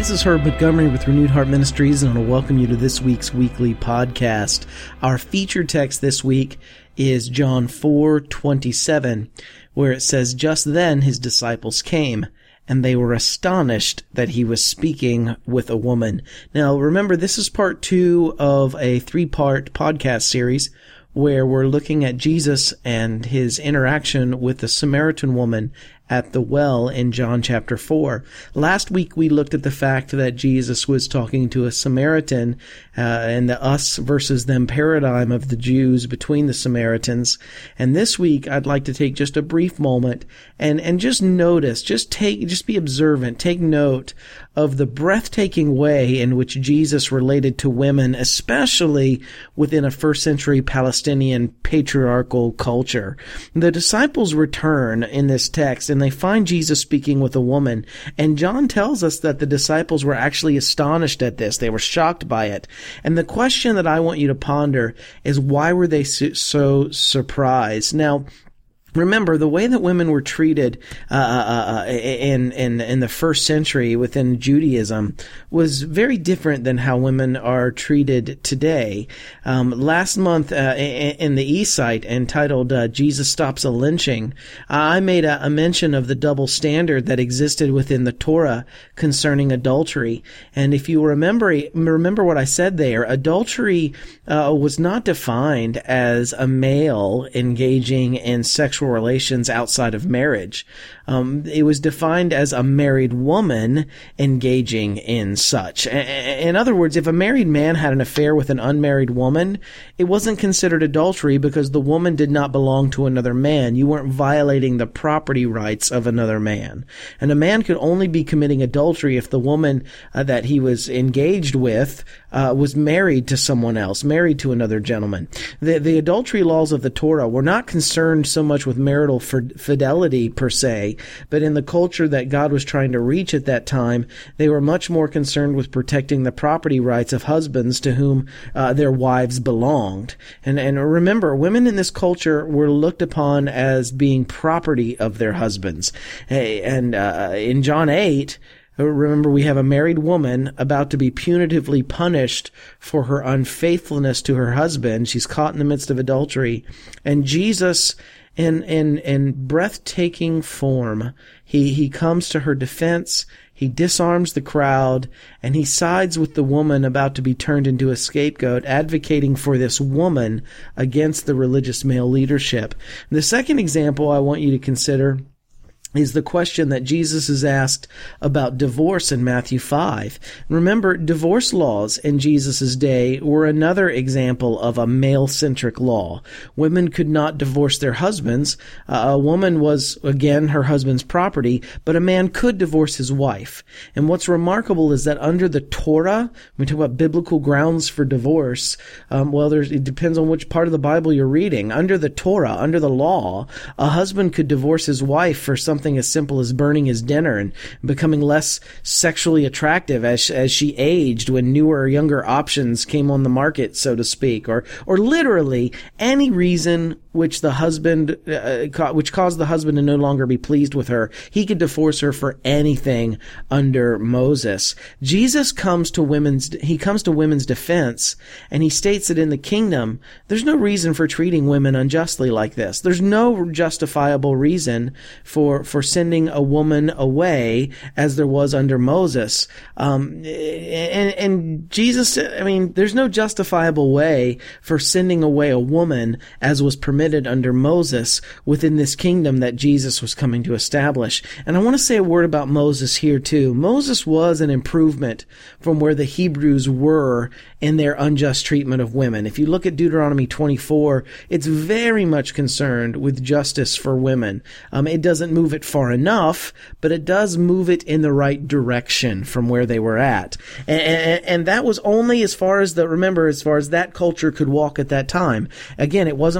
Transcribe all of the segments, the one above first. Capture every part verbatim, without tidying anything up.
This is Herb Montgomery with Renewed Heart Ministries, and I want to welcome you to this week's weekly podcast. Our featured text this week is John four twenty-seven, where it says, "Just then his disciples came, and they were astonished that he was speaking with a woman." Now, remember, this is part two of a three-part podcast series where we're looking at Jesus and his interaction with the Samaritan woman at the well in John chapter four. Last week we looked at the fact that Jesus was talking to a Samaritan uh, and the us versus them paradigm of the Jews between the Samaritans. And this week I'd like to take just a brief moment and, and just notice, just take, just be observant, take note of the breathtaking way in which Jesus related to women, especially within a first century Palestinian patriarchal culture. The disciples return in this text and they find Jesus speaking with a woman. And John tells us that the disciples were actually astonished at this. They were shocked by it. And the question that I want you to ponder is, why were they so, so surprised? Now, remember, the way that women were treated uh, uh, in, in in the first century within Judaism was very different than how women are treated today. Um, last month, uh, in the e-site entitled uh, "Jesus Stops a Lynching," I made a, a mention of the double standard that existed within the Torah concerning adultery. And if you remember, remember what I said there, adultery uh, was not defined as a male engaging in sexual relations outside of marriage. Um, it was defined as a married woman engaging in such. In other words, if a married man had an affair with an unmarried woman, it wasn't considered adultery because the woman did not belong to another man. You weren't violating the property rights of another man. And a man could only be committing adultery if the woman uh, that he was engaged with uh, was married to someone else, married to another gentleman. The, the adultery laws of the Torah were not concerned so much with marital fidelity per se, but in the culture that God was trying to reach at that time, they were much more concerned with protecting the property rights of husbands to whom uh, their wives belonged. And, and remember, women in this culture were looked upon as being property of their husbands. And uh, in John eight, remember, we have a married woman about to be punitively punished for her unfaithfulness to her husband. She's caught in the midst of adultery. And Jesus, in in in breathtaking form, he he comes to her defense. He disarms the crowd, and he sides with the woman about to be turned into a scapegoat, advocating for this woman against the religious male leadership. The second example I want you to consider is the question that Jesus is asked about divorce in Matthew five. Remember, divorce laws in Jesus' day were another example of a male-centric law. Women could not divorce their husbands. Uh, a woman was, again, her husband's property, but a man could divorce his wife. And what's remarkable is that under the Torah, when we talk about biblical grounds for divorce, um, well, there's, it depends on which part of the Bible you're reading. Under the Torah, under the law, a husband could divorce his wife for something Something as simple as burning his dinner and becoming less sexually attractive as as she aged when newer, younger options came on the market, so to speak, or or literally any reason which the husband, uh, ca- which caused the husband to no longer be pleased with her. He could divorce her for anything under Moses. Jesus comes to women's, he comes to women's defense, and he states that in the kingdom, there's no reason for treating women unjustly like this. There's no justifiable reason for, for sending a woman away as there was under Moses. Um, and, and Jesus, I mean, there's no justifiable way for sending away a woman as was permitted under Moses within this kingdom that Jesus was coming to establish. And I want to say a word about Moses here too. Moses was an improvement from where the Hebrews were in their unjust treatment of women. If you look at Deuteronomy twenty-four, it's very much concerned with justice for women. Um, it doesn't move it far enough, but it does move it in the right direction from where they were at. And, and, and that was only as far as the, remember, as far as that culture could walk at that time. Again, it wasn't far enough.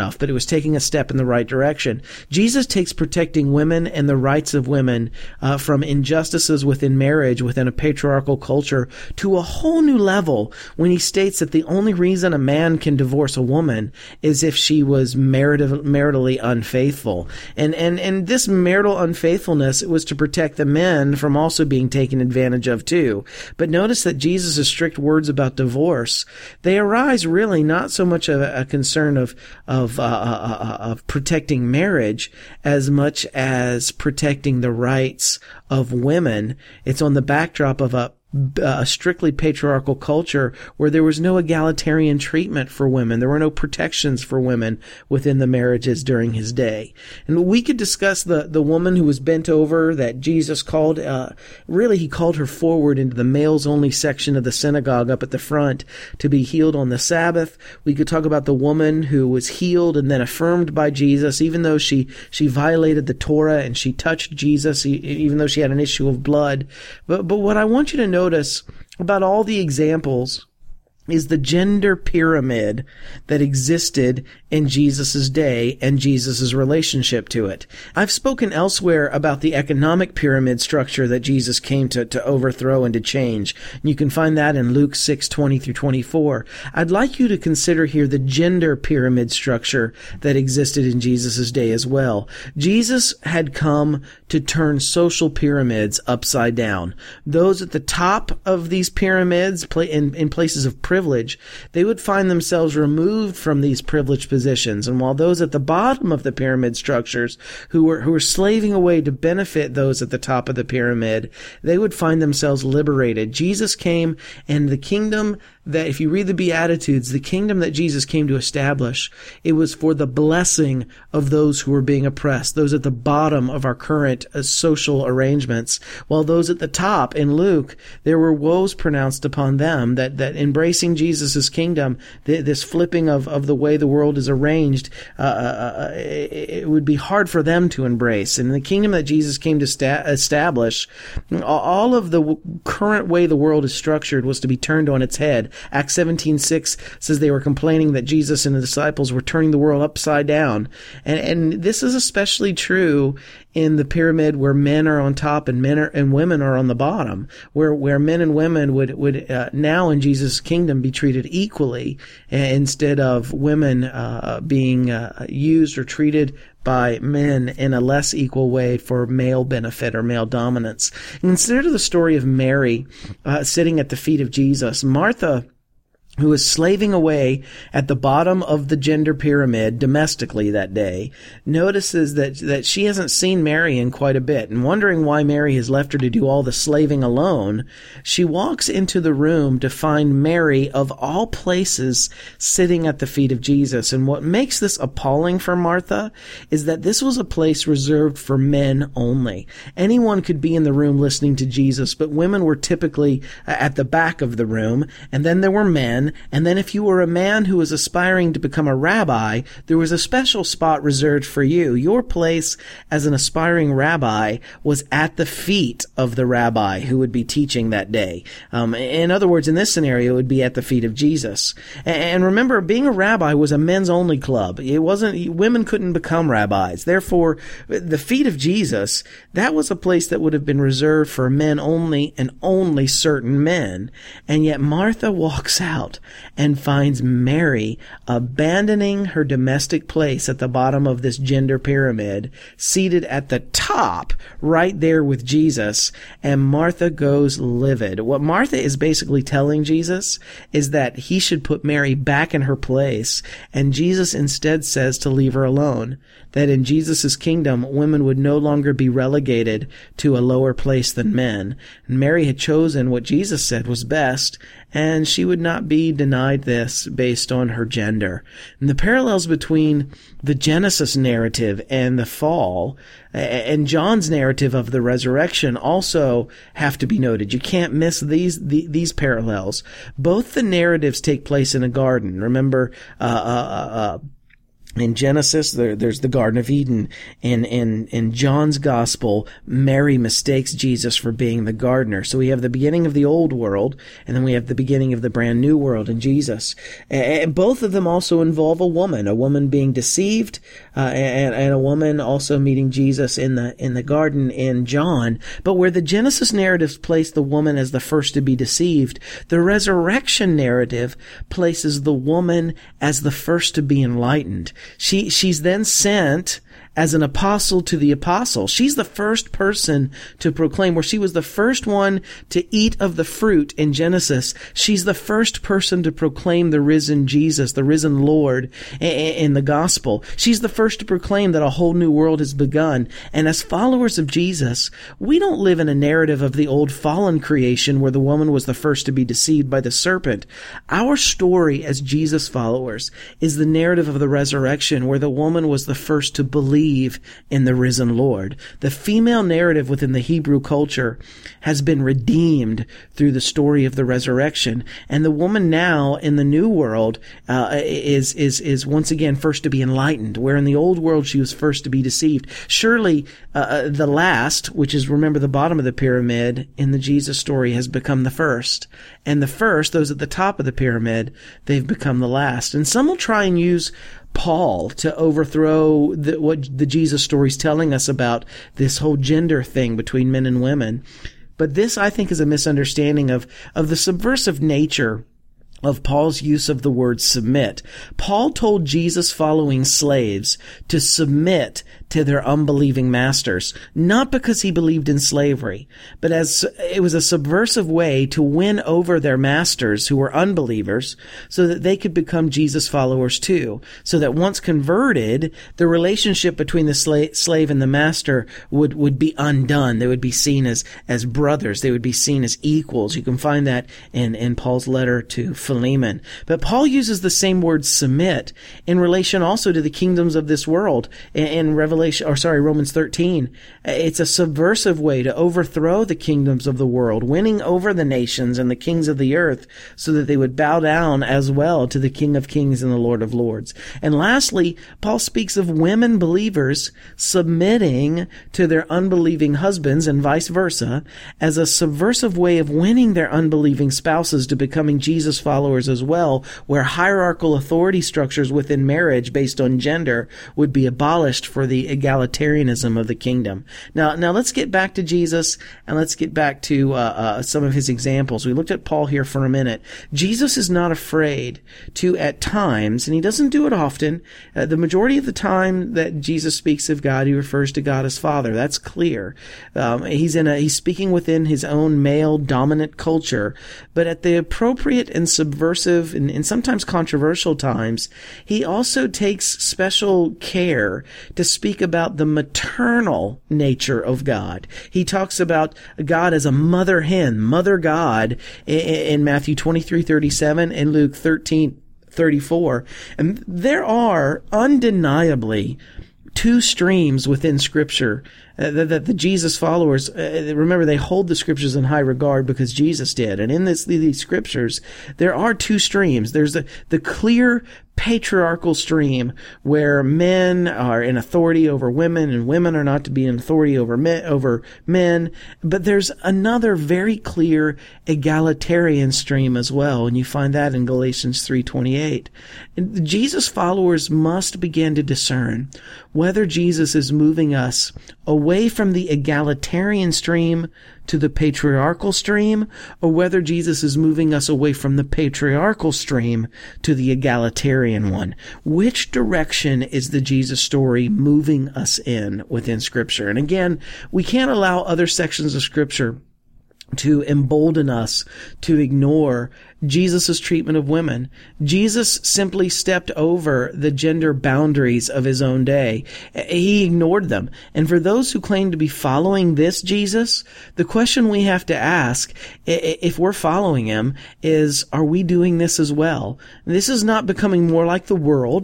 enough, but it was taking a step in the right direction. Jesus takes protecting women and the rights of women uh, from injustices within marriage, within a patriarchal culture, to a whole new level when he states that the only reason a man can divorce a woman is if she was marital, maritally unfaithful. And, and, and this marital unfaithfulness was to protect the men from also being taken advantage of too. But notice that Jesus' strict words about divorce, they arise really not so much a, a concern of, of, uh, uh, of protecting marriage as much as protecting the rights of women. It's on the backdrop of a a strictly patriarchal culture where there was no egalitarian treatment for women. There were no protections for women within the marriages during his day. And we could discuss the, the woman who was bent over that Jesus called, uh, really he called her forward into the males only section of the synagogue up at the front to be healed on the Sabbath. We could talk about the woman who was healed and then affirmed by Jesus, even though she, she violated the Torah and she touched Jesus, even though she had an issue of blood. But, but what I want you to know Notice about all the examples is the gender pyramid that existed in Jesus' day and Jesus' relationship to it. I've spoken elsewhere about the economic pyramid structure that Jesus came to, to overthrow and to change. You can find that in Luke six twenty through twenty-four. I'd like you to consider here the gender pyramid structure that existed in Jesus' day as well. Jesus had come to turn social pyramids upside down. Those at the top of these pyramids, in, in places of privilege, privilege, they would find themselves removed from these privileged positions. And while those at the bottom of the pyramid structures who were, who were slaving away to benefit those at the top of the pyramid, they would find themselves liberated. Jesus came, and the kingdom that, if you read the Beatitudes, the kingdom that Jesus came to establish, it was for the blessing of those who were being oppressed, those at the bottom of our current uh, social arrangements, while those at the top, in Luke, there were woes pronounced upon them, that, that embracing Jesus' kingdom, th- this flipping of, of the way the world is arranged, uh, uh, it, it would be hard for them to embrace. And the kingdom that Jesus came to sta- establish, all of the w- current way the world is structured was to be turned on its head. Acts seventeen six says they were complaining that Jesus and the disciples were turning the world upside down. And, and this is especially true in the pyramid where men are on top and men are, and women are on the bottom, where, where men and women would, would, uh, now in Jesus' kingdom be treated equally, uh, instead of women, uh, being, uh, used or treated by men in a less equal way for male benefit or male dominance. Consider the story of Mary, uh, sitting at the feet of Jesus. Martha, who was slaving away at the bottom of the gender pyramid domestically that day, notices that, that she hasn't seen Mary in quite a bit, and wondering why Mary has left her to do all the slaving alone, she walks into the room to find Mary, of all places, sitting at the feet of Jesus. And what makes this appalling for Martha is that this was a place reserved for men only. Anyone could be in the room listening to Jesus, but women were typically at the back of the room, and then there were men. And then if you were a man who was aspiring to become a rabbi, there was a special spot reserved for you. Your place as an aspiring rabbi was at the feet of the rabbi who would be teaching that day. Um, in other words, in this scenario, it would be at the feet of Jesus. And remember, being a rabbi was a men's only club. It wasn't, women couldn't become rabbis. Therefore, the feet of Jesus, that was a place that would have been reserved for men only and only certain men. And yet Martha walks out and finds Mary abandoning her domestic place at the bottom of this gender pyramid, seated at the top, right there with Jesus, and Martha goes livid. What Martha is basically telling Jesus is that he should put Mary back in her place, and Jesus instead says to leave her alone, that in Jesus' kingdom, women would no longer be relegated to a lower place than men. And Mary had chosen what Jesus said was best, and she would not be denied this based on her gender. And the parallels between the Genesis narrative and the fall and John's narrative of the resurrection also have to be noted. You can't miss these the, these parallels. Both the narratives take place in a garden. Remember, uh, uh, uh, In Genesis, there, there's the Garden of Eden. In, in, in John's Gospel, Mary mistakes Jesus for being the gardener. So we have the beginning of the old world, and then we have the beginning of the brand new world in Jesus. And both of them also involve a woman, a woman being deceived, uh, and, and a woman also meeting Jesus in the, in the garden in John. But where the Genesis narratives place the woman as the first to be deceived, the resurrection narrative places the woman as the first to be enlightened. She, she's then sent as an apostle to the apostle. She's the first person to proclaim, where she was the first one to eat of the fruit in Genesis. She's the first person to proclaim the risen Jesus, the risen Lord in the gospel. She's the first to proclaim that a whole new world has begun. And as followers of Jesus, we don't live in a narrative of the old fallen creation where the woman was the first to be deceived by the serpent. Our story as Jesus followers is the narrative of the resurrection, where the woman was the first to believe in the risen Lord. The female narrative within the Hebrew culture has been redeemed through the story of the resurrection, and the woman now in the new world uh, is is is once again first to be enlightened, where in the old world she was first to be deceived. Surely uh, the last, which is, remember, the bottom of the pyramid in the Jesus story, has become the first, and the first, those at the top of the pyramid, they've become the last. And some will try and use Paul to overthrow the, what the Jesus story is telling us about this whole gender thing between men and women. But this, I think, is a misunderstanding of, of the subversive nature of Paul's use of the word submit. Paul told Jesus-following slaves to submit to their unbelieving masters, not because he believed in slavery, but as it was a subversive way to win over their masters who were unbelievers so that they could become Jesus followers too. So that once converted, the relationship between the sla- slave and the master would, would be undone. They would be seen as, as brothers. They would be seen as equals. You can find that in, in Paul's letter to Philemon. But Paul uses the same word submit in relation also to the kingdoms of this world in, in Revelation, or sorry, Romans thirteen. It's a subversive way to overthrow the kingdoms of the world, winning over the nations and the kings of the earth so that they would bow down as well to the King of Kings and the Lord of Lords. And lastly, Paul speaks of women believers submitting to their unbelieving husbands and vice versa as a subversive way of winning their unbelieving spouses to becoming Jesus followers as well, where hierarchical authority structures within marriage based on gender would be abolished for the egalitarianism of the kingdom. Now, now let's get back to Jesus, and let's get back to uh, uh, some of his examples. We looked at Paul here for a minute. Jesus is not afraid to, at times, and he doesn't do it often, uh, the majority of the time that Jesus speaks of God, he refers to God as Father. That's clear. Um, he's in a, he's speaking within his own male dominant culture, but at the appropriate and subversive and, and sometimes controversial times, he also takes special care to speak about the maternal nature of God. He talks about God as a mother hen, mother God, in, in Matthew twenty-three thirty-seven and Luke thirteen thirty-four. And there are undeniably two streams within Scripture uh, that, that the Jesus followers, uh, remember, they hold the Scriptures in high regard because Jesus did. And in this, these Scriptures, there are two streams. There's the, the clear patriarchal stream where men are in authority over women and women are not to be in authority over men, over men. But there's another very clear egalitarian stream as well, and you find that in Galatians three twenty-eight. And Jesus followers must begin to discern whether Jesus is moving us away from the egalitarian stream to the patriarchal stream, or whether Jesus is moving us away from the patriarchal stream to the egalitarian one. Which direction is the Jesus story moving us in within Scripture? And again, we can't allow other sections of Scripture to embolden us to ignore Jesus' treatment of women. Jesus simply stepped over the gender boundaries of his own day. He ignored them. And for those who claim to be following this Jesus, the question we have to ask, if we're following him, is, are we doing this as well? This is not becoming more like the world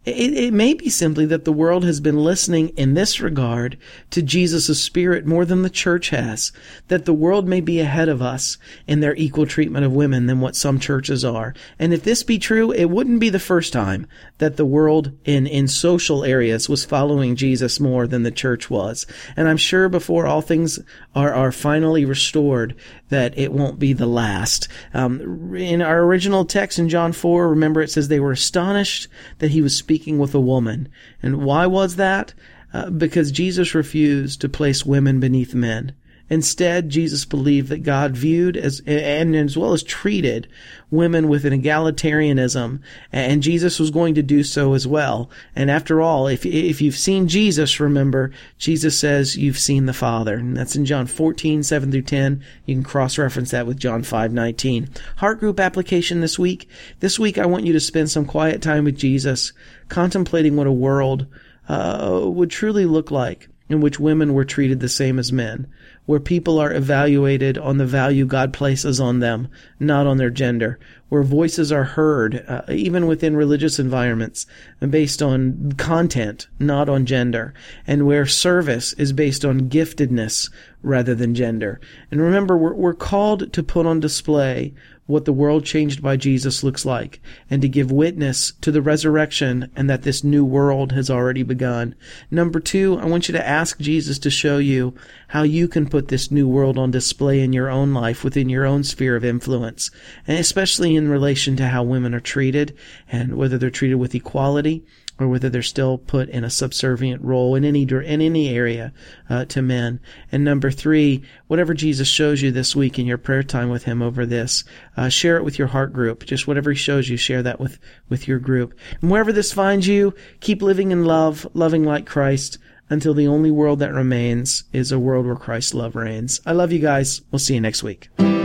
It, it may be simply that the world has been listening in this regard to Jesus' Spirit more than the church has, that the world may be ahead of us in their equal treatment of women than what some churches are. And if this be true, it wouldn't be the first time that the world in, in social areas was following Jesus more than the church was. And I'm sure before all things are, are finally restored, that it won't be the last. Um, in our original text in John four, remember it says they were astonished that he was speaking with a woman. And why was that? Uh, because Jesus refused to place women beneath men. Instead, Jesus believed that God viewed as, and as well as treated women with an egalitarianism, and Jesus was going to do so as well. And after all, if, if you've seen Jesus, remember, Jesus says you've seen the Father. And that's in John fourteen, seven through ten. You can cross-reference that with John five, nineteen. Heart group application this week. This week, I want you to spend some quiet time with Jesus, contemplating what a world uh, would truly look like in which women were treated the same as men, where people are evaluated on the value God places on them, not on their gender, where voices are heard, uh, even within religious environments, based on content, not on gender, and where service is based on giftedness rather than gender. And remember, we're, we're called to put on display what the world changed by Jesus looks like, and to give witness to the resurrection and that this new world has already begun. Number two, I want you to ask Jesus to show you how you can put this new world on display in your own life, within your own sphere of influence, and especially in relation to how women are treated, and whether they're treated with equality, or whether they're still put in a subservient role in any in any area uh, to men. And number three, whatever Jesus shows you this week in your prayer time with him over this, uh, share it with your heart group. Just whatever he shows you, share that with, with your group. And wherever this finds you, keep living in love, loving like Christ, until the only world that remains is a world where Christ's love reigns. I love you guys. We'll see you next week.